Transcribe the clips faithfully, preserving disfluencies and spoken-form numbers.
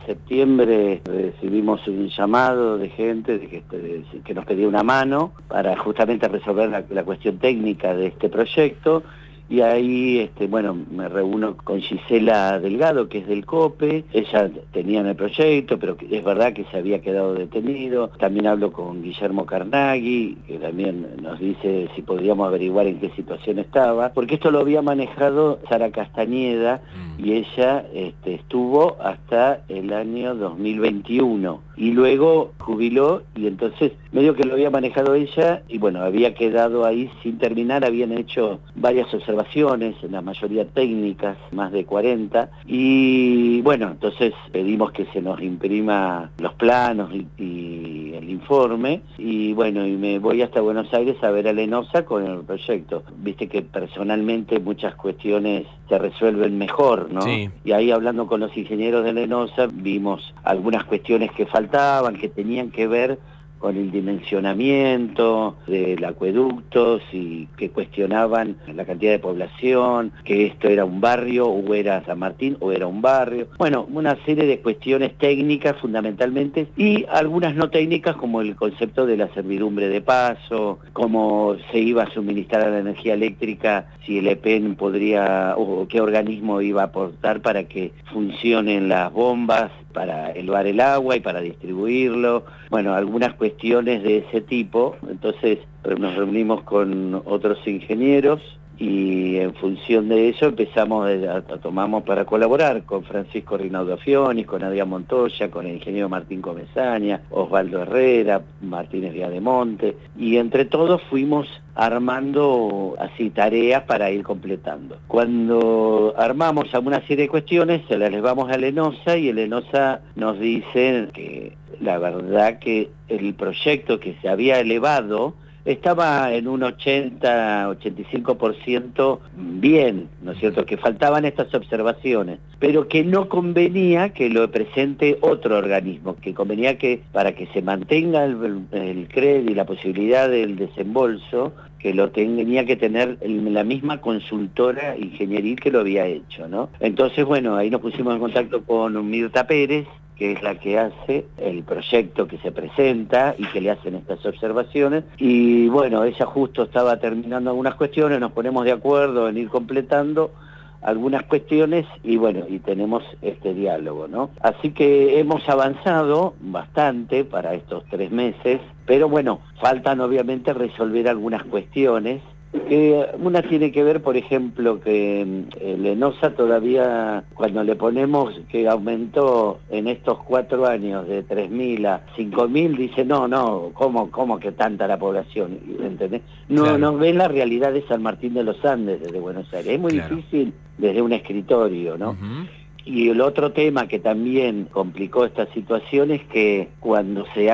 septiembre recibimos un llamado de gente de que, de, que nos pedía una mano para justamente resolver la, la cuestión técnica de este proyecto. Y ahí, este, bueno, me reúno con Gisela Delgado, que es del COPE. Ella tenía en el proyecto, pero es verdad que se había quedado detenido. También hablo con Guillermo Carnaghi, que también nos dice si podríamos averiguar en qué situación estaba, porque esto lo había manejado Sara Castañeda, y ella este, estuvo hasta el año dos mil veintiuno, y luego jubiló, y entonces medio que lo había manejado ella, y bueno, había quedado ahí sin terminar. Habían hecho varias observaciones, en la mayoría técnicas, más de cuarenta, y bueno, entonces pedimos que se nos imprima los planos y, y el informe, y bueno, y me voy hasta Buenos Aires a ver a Lenosa con el proyecto. Viste que personalmente muchas cuestiones se resuelven mejor, ¿no? Sí. Y ahí, hablando con los ingenieros de Lenosa, vimos algunas cuestiones que faltaban, que tenían que ver con el dimensionamiento del acueducto, y que cuestionaban la cantidad de población, que esto era un barrio, o era San Martín, o era un barrio. Bueno, una serie de cuestiones técnicas fundamentalmente, y algunas no técnicas, como el concepto de la servidumbre de paso, cómo se iba a suministrar la energía eléctrica, si el E P E N podría, o qué organismo iba a aportar para que funcionen las bombas para elevar el agua y para distribuirlo. Bueno, algunas cuestiones de ese tipo. Entonces nos reunimos con otros ingenieros y en función de eso empezamos a, a tomamos para colaborar con Francisco Rinaldo Fionis, con Adrián Montoya, con el ingeniero Martín Comesaña, Osvaldo Herrera, Martínez Viademonte, y entre todos fuimos armando así tareas para ir completando. Cuando armamos alguna serie de cuestiones, se las llevamos a Lenosa, y el Lenosa nos dice que la verdad que el proyecto que se había elevado estaba en un ochenta, ochenta y cinco por ciento bien, ¿no es cierto?, que faltaban estas observaciones, pero que no convenía que lo presente otro organismo, que convenía que para que se mantenga el, el crédito y la posibilidad del desembolso, que lo tenía que tener la misma consultora ingenieril que lo había hecho, ¿no? Entonces, bueno, ahí nos pusimos en contacto con Mirta Pérez, que es la que hace el proyecto que se presenta y que le hacen estas observaciones, y bueno, ella justo estaba terminando algunas cuestiones, nos ponemos de acuerdo en ir completando algunas cuestiones, y bueno, y tenemos este diálogo, ¿no? Así que hemos avanzado bastante para estos tres meses, pero bueno, faltan obviamente resolver algunas cuestiones. Que una tiene que ver, por ejemplo, que eh, Lenosa todavía, cuando le ponemos que aumentó en estos cuatro años de tres mil a cinco mil, dice, no, no, ¿cómo, cómo que tanta la población? ¿Entendés? No, Claro. no ven la realidad de San Martín de los Andes desde Buenos Aires. Es muy Claro. difícil desde un escritorio, ¿no? Uh-huh. Y el otro tema que también complicó esta situación es que cuando se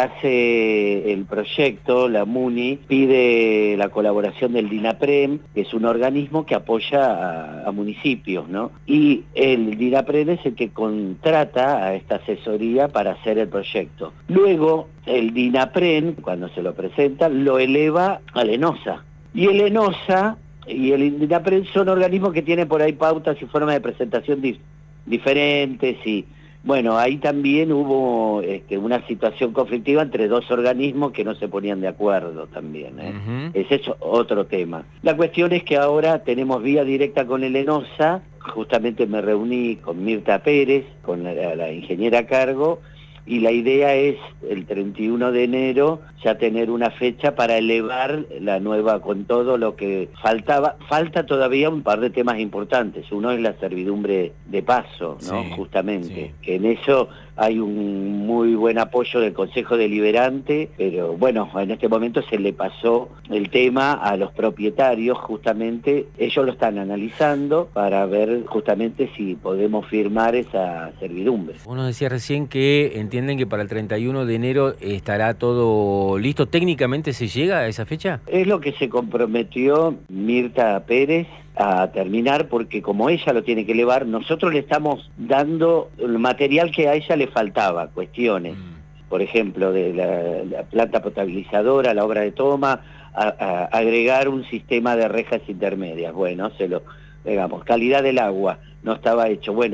hace el proyecto, la MUNI pide la colaboración del DINAPREM, que es un organismo que apoya a, a municipios, ¿no? Y el DINAPREM es el que contrata a esta asesoría para hacer el proyecto. Luego, el DINAPREM, cuando se lo presenta, lo eleva a Lenosa. Y el Lenosa y el DINAPREM son organismos que tienen por ahí pautas y formas de presentación distintas, diferentes, y bueno, ahí también hubo este, una situación conflictiva entre dos organismos que no se ponían de acuerdo también, ¿eh? Uh-huh. Ese es otro tema. La cuestión es que ahora tenemos vía directa con el Lenosa. Justamente me reuní con Mirta Pérez, con la, la ingeniera a cargo, y la idea es el treinta y uno de enero ya tener una fecha para elevar la nueva, con todo lo que faltaba. Falta todavía un par de temas importantes. Uno es la servidumbre de paso, ¿no? Sí, justamente, sí. Que en eso hay un muy buen apoyo del Consejo Deliberante, pero bueno, en este momento se le pasó el tema a los propietarios, justamente. Ellos lo están analizando para ver justamente si podemos firmar esa servidumbre. Uno decía recién que entienden que para el treinta y uno de enero estará todo listo. ¿Técnicamente se llega a esa fecha? Es lo que se comprometió Mirta Pérez a terminar, porque como ella lo tiene que elevar, nosotros le estamos dando el material que a ella le faltaba, cuestiones, mm. por ejemplo, de la, la planta potabilizadora, la obra de toma, a, a agregar un sistema de rejas intermedias. Bueno, se lo, digamos, calidad del agua, no estaba hecho. Bueno,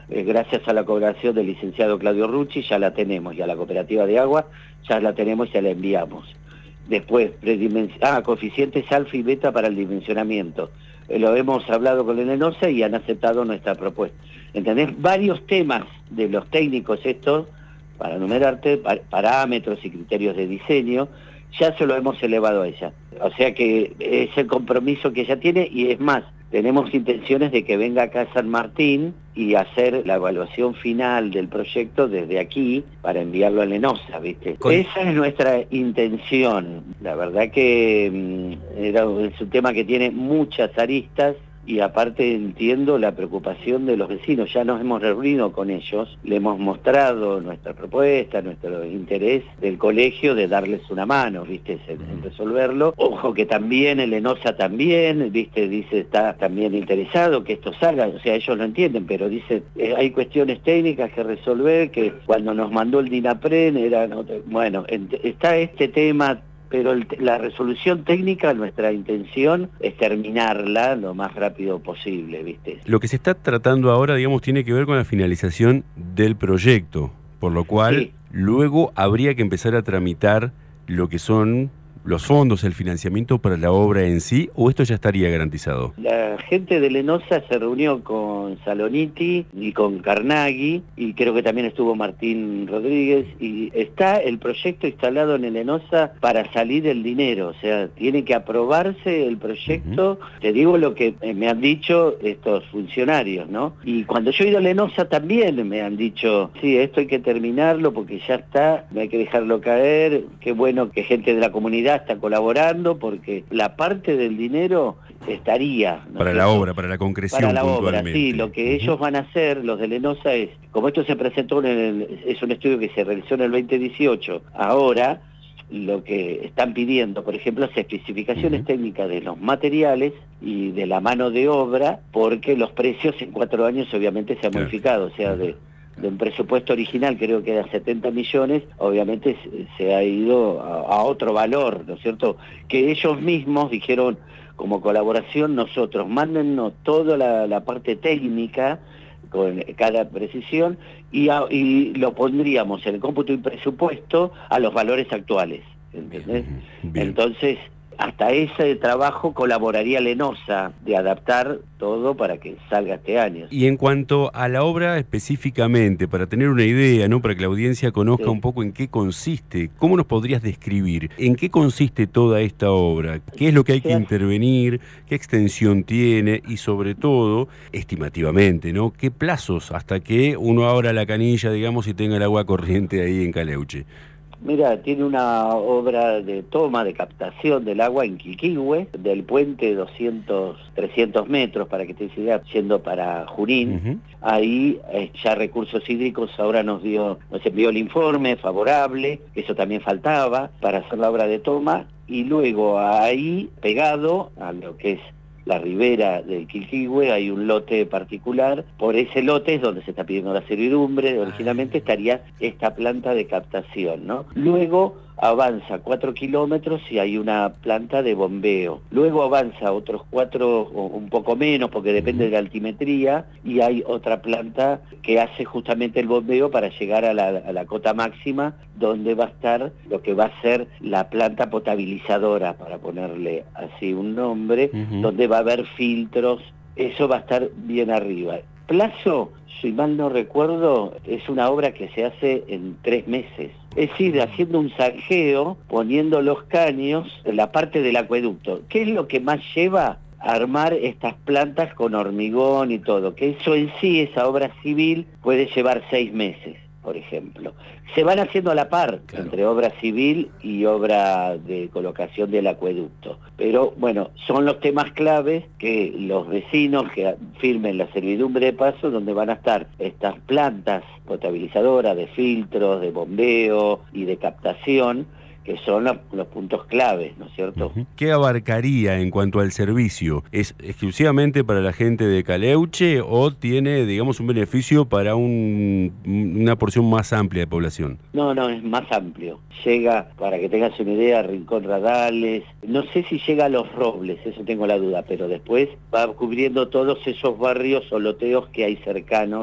eh, gracias a la colaboración del licenciado Claudio Rucci, ya la tenemos, y a la cooperativa de agua, ya la tenemos y ya la enviamos. Después, ah, coeficientes alfa y beta para el dimensionamiento. Eh, lo hemos hablado con el ENOSA y han aceptado nuestra propuesta. ¿Entendés? Varios temas de los técnicos estos, para enumerarte, par parámetros y criterios de diseño, ya se lo hemos elevado a ella. O sea que es el compromiso que ella tiene, y es más, tenemos intenciones de que venga acá a San Martín y hacer la evaluación final del proyecto desde aquí para enviarlo al ENOSA, ¿viste? Con... Esa es nuestra intención. La verdad que mmm, era, es un tema que tiene muchas aristas, y aparte entiendo la preocupación de los vecinos. Ya nos hemos reunido con ellos, le hemos mostrado nuestra propuesta, nuestro interés del colegio de darles una mano, ¿viste? En, en resolverlo. Ojo que también el ENOSA también, ¿viste? Dice, está también interesado que esto salga, o sea, ellos lo entienden, pero dice, eh, hay cuestiones técnicas que resolver, que cuando nos mandó el DINAPREN eran, bueno, está este tema. Pero el, la resolución técnica, nuestra intención es terminarla lo más rápido posible, ¿viste? Lo que se está tratando ahora, digamos, tiene que ver con la finalización del proyecto, por lo cual sí, luego habría que empezar a tramitar lo que son los fondos, el financiamiento para la obra en sí, ¿o esto ya estaría garantizado? La gente del ENOSA se reunió con Saloniti y con Carnaghi, y creo que también estuvo Martín Rodríguez, y está el proyecto instalado en el ENOSA para salir el dinero, o sea, tiene que aprobarse el proyecto. Uh-huh. Te digo lo que me han dicho estos funcionarios, ¿no? Y cuando yo he ido al ENOSA también me han dicho, sí, esto hay que terminarlo porque ya está, no hay que dejarlo caer, qué bueno que gente de la comunidad está colaborando, porque la parte del dinero estaría, ¿no? Para la obra, para la concreción. Para la obra, sí. Lo que uh-huh. ellos van a hacer, los del ENOSA, es, como esto se presentó en el, es un estudio que se realizó en el veinte dieciocho, ahora lo que están pidiendo, por ejemplo, es especificaciones uh-huh. técnicas de los materiales y de la mano de obra, porque los precios en cuatro años obviamente se han claro. modificado, o sea, de de un presupuesto original, creo que era setenta millones, obviamente se ha ido a, a otro valor, ¿no es cierto? Que ellos mismos dijeron, como colaboración, nosotros, mándennos toda la, la parte técnica, con cada precisión, y, a, y lo pondríamos en el cómputo y presupuesto a los valores actuales, ¿entendés? Bien, bien. Entonces, hasta ese trabajo colaboraría el ENOSA de adaptar todo para que salga este año. Y en cuanto a la obra específicamente, para tener una idea, ¿no? Para que la audiencia conozca sí. un poco en qué consiste, ¿cómo nos podrías describir? ¿En qué consiste toda esta obra? ¿Qué es lo que hay que intervenir? ¿Qué extensión tiene? Y sobre todo, estimativamente, ¿no? ¿Qué plazos hasta que uno abra la canilla, digamos, y tenga el agua corriente ahí en Caleuche? Mira, tiene una obra de toma, de captación del agua en Quilquihue, del puente doscientos, trescientos metros, para que te siga yendo para Junín. Uh-huh. Ahí eh, ya Recursos Hídricos ahora nos dio, nos envió el informe favorable, eso también faltaba para hacer la obra de toma, y luego ahí, pegado a lo que es la ribera del Quilquihue, hay un lote particular. Por ese lote es donde se está pidiendo la servidumbre. Originalmente estaría esta planta de captación, ¿no? Luego avanza cuatro kilómetros y hay una planta de bombeo. Luego avanza otros cuatro, o un poco menos, porque depende de la altimetría, y hay otra planta que hace justamente el bombeo para llegar a la, a la cota máxima, donde va a estar lo que va a ser la planta potabilizadora, para ponerle así un nombre, uh-huh. donde va a haber filtros. Eso va a estar bien arriba. Plazo, si mal no recuerdo, es una obra que se hace en tres meses. Es decir, haciendo un zanjeo, poniendo los caños en la parte del acueducto. ¿Qué es lo que más lleva a armar estas plantas con hormigón y todo? Que eso en sí, esa obra civil, puede llevar seis meses, por ejemplo. Se van haciendo a la par, claro. entre obra civil y obra de colocación del acueducto. Pero bueno, son los temas claves que los vecinos que firmen la servidumbre de paso, donde van a estar estas plantas potabilizadoras de filtros, de bombeo y de captación, que son los, los puntos claves, ¿no es cierto? ¿Qué abarcaría en cuanto al servicio? ¿Es exclusivamente para la gente de Caleuche o tiene, digamos, un beneficio para un, una porción más amplia de población? No, no, es más amplio. Llega, para que tengas una idea, a Rincón Radales. No sé si llega a Los Robles, eso tengo la duda, pero después va cubriendo todos esos barrios o loteos que hay cercanos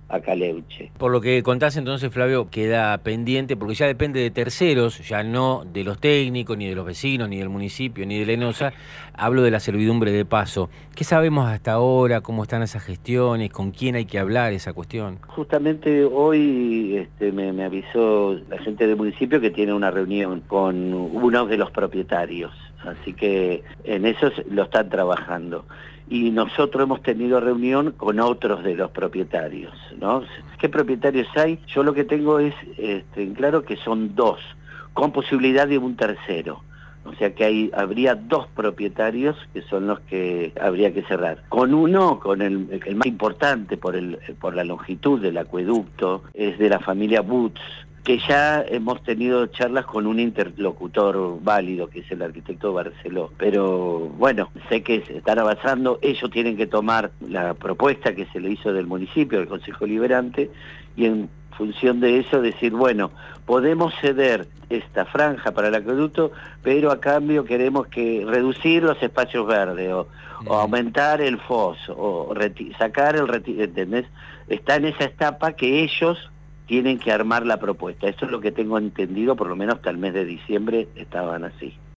a Caleuche. Por lo que contás entonces, Flavio, queda pendiente, porque ya depende de terceros, ya no de los técnicos, ni de los vecinos, ni del municipio, ni de la ENOSA. Hablo de la servidumbre de paso. ¿Qué sabemos hasta ahora? ¿Cómo están esas gestiones? ¿Con quién hay que hablar esa cuestión? Justamente hoy este, me, me avisó la gente del municipio que tiene una reunión con uno de los propietarios, así que en eso lo están trabajando. Y nosotros hemos tenido reunión con otros de los propietarios, ¿no? ¿Qué propietarios hay? Yo lo que tengo es este, en claro que son dos, con posibilidad de un tercero. O sea que hay, habría dos propietarios que son los que habría que cerrar. Con uno, con el, el más importante por, el, por la longitud del acueducto, es de la familia Butz, que ya hemos tenido charlas con un interlocutor válido, que es el arquitecto Barceló. Pero bueno, sé que están avanzando, ellos tienen que tomar la propuesta que se le hizo del municipio, del Consejo Liberante, y en función de eso decir, bueno, podemos ceder esta franja para el acueducto, pero a cambio queremos que reducir los espacios verdes, o, o aumentar el foso, o sacar el retiro, ¿entendés? Está en esa etapa que ellos tienen que armar la propuesta. Eso es lo que tengo entendido, por lo menos hasta el mes de diciembre estaban así.